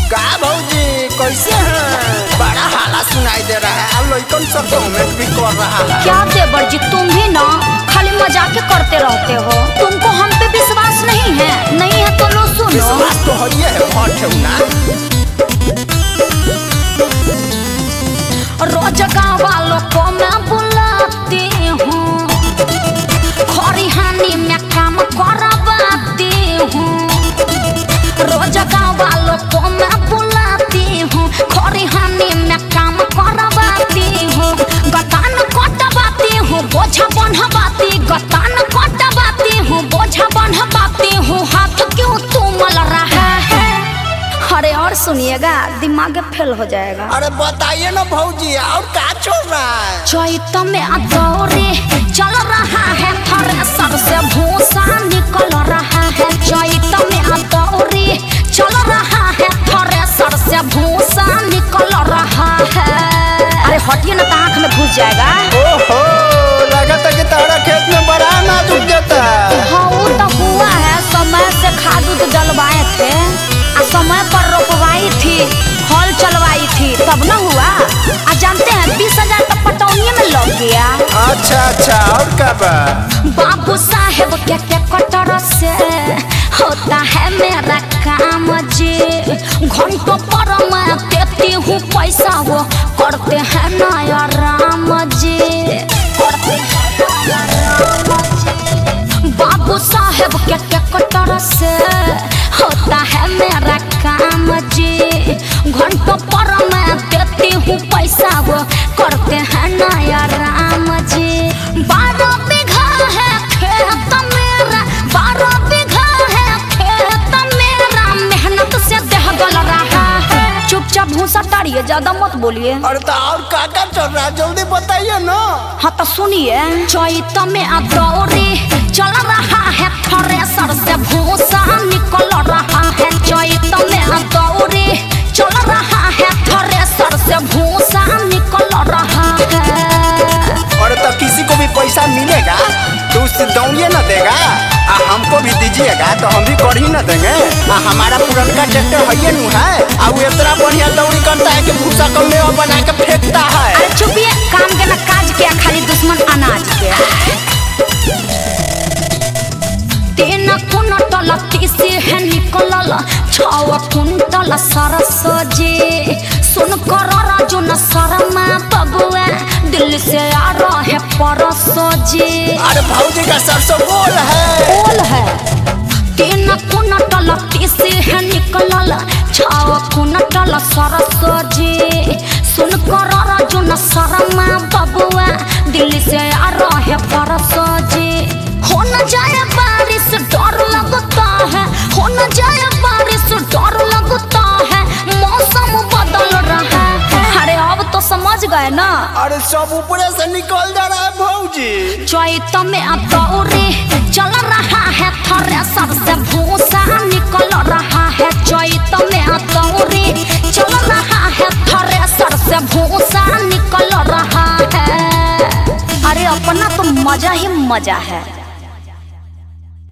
का भौजी कैसे हैं? बड़ा हाला सुनाई दे रहा है। लड़कन सब कमेंट भी कर रहा है। क्या देवर जी तुम भी ना खाली मजाक करते रहते हो। तुमको हम पे विश्वास नहीं है? नहीं है तो लो सुनो। विश्वास तो है ना। रोज गाँव वालों को मैं बुलाती हूँ, खरिहानी में काम करवाती हूँ। रोज गाँव वालों को मैं बुलाती हूँ, खरिहानी में काम करवाती हूँ। गतान कटवाती हूँ, बोझा बन्हवाती, गतान कटवाती हूँ, बोझा बन्हवाती हूँ। हाथ क्यों तुमल रहा है? अरे और सुनिएगा, दिमाग फेल हो जाएगा। अरे बताइए ना भौजी, और क्या चल रहा है? चैत में दौरे चल रहा है, थ्रेसर से भूसा निकल रहा है। चैत में दौरे चल रहा है, थ्रेसर से भूसा निकल रहा है। अरे हटिए ना, आँख में घुस जाएगा। ओहो, लगता है कि तारा खेत में बड़ा अनाज उग जाता है। हाँ वो तो हुआ है, समय से खाद उद डलवाए थे, समय पर रोपवाई थी, हल चलवाई थी, तब ना हुआ। जानते हैं 20,000 का पटौनिये में लग गया। अच्छा, और कब? बाबू साहेब के कटर से होता है मेरा काम जी। घंटों पर मैं देती हूँ पैसा, वो करते हैं नया राम जी। बाबू साहेब के कटर से होता है मेरा काम जी। घंटों पर मैं देती हूँ पैसा, वो करते हैं नया राम जी। 12 बीघा है खेत मेरा, 12 बीघा है खेत मेरा, मेहनत से देह गल रहा है। चुपचाप भूसा टाड़िए, ज्यादा मत बोलिए। अरे तो और क्या चल रहा है, जल्दी बताइए ना। हाँ तो सुनिए, चैत में दौरे चल रहा है, थ्रेसर से भूसा निकल रहा है। चैत में दौरे चल रहा है, थ्रेसर से भूसा निकल रहा है। और तो किसी को भी पैसा मिलेगा तो उससे दौड़िए न देगा, हमको भी दीजिएगा तो हम भी कर ही न देंगे। हमारा पुरनका ट्रैक्टर है, और वो इतना बढ़िया दौड़ी करता है कि भूसा को मेवा बना के फेंकता है। अरे चुपिए, काम के ना काज के, खाली दुश्मन अनाज के। 3 कुंटल तीसी है निकलल, 6 कुंटल सरसो जी। सुन कर राजू न शर्मा बबुआ, दिल्ली से आ रहे परसो जी। अरे भौजी का सरसों गोल है। 3 कुंटल तीसी है निकलल, 6 कुंटल सरसो जी। सुन कर राजू न शर्मा बबुआ, दिल्ली से आ रहे परसो जी। हो न जाए बारिश डर लगता है, हो न जाए बारिश डर लगता है, मौसम बदल रहा है। अरे अब तो समझ गए ना। अरे सब ऊपर से निकल जा रहा है भौजी। चैत में दौरे चल रहा है, थ्रेसर से भूसा निकल रहा है। चैत में दौरे चल रहा है, थ्रेसर से भूसा निकल रहा है। अरे अपना तो मजा ही मजा है।